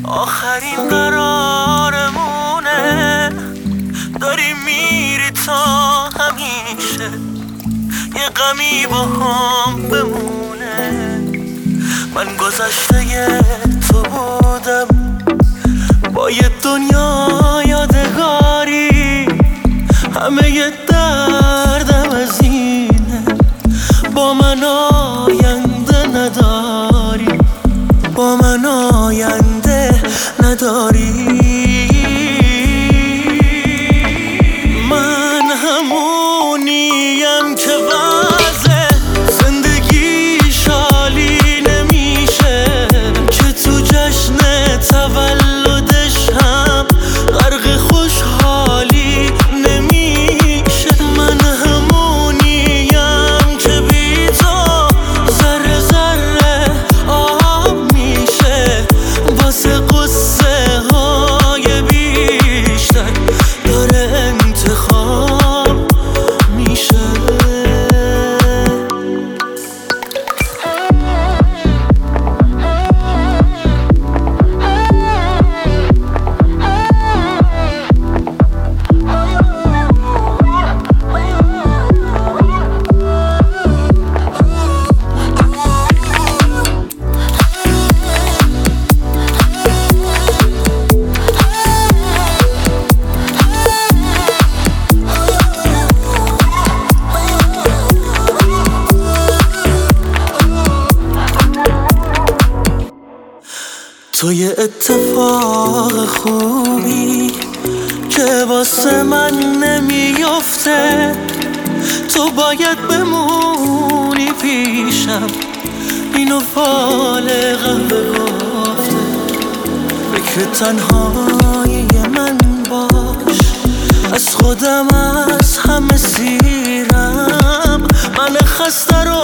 آخرین قرارمونه، داری میری تا همیشه یه غمی با هم بمونه. من گذشته تو بودم با یه دنیا یادگاری، همه یه دردم از اینه با من آینده نداری، با من آینده نداری. من همونیم که وضع زندگی شالی نمیشه، که تو جشن تولدش هم غرق خوشحالی نمیشه. من همونیم که بی تو ذره ذره آب میشه، واسه قصه های بیشتر داره انتخاب میشه. تو یه اتفاق خوبی که واسه من نمیفته، تو باید بمونی پیشم، اینو فال قهوه گفته. فکر تنهایی من باش، از خودم از همه سیرم، من خسته رو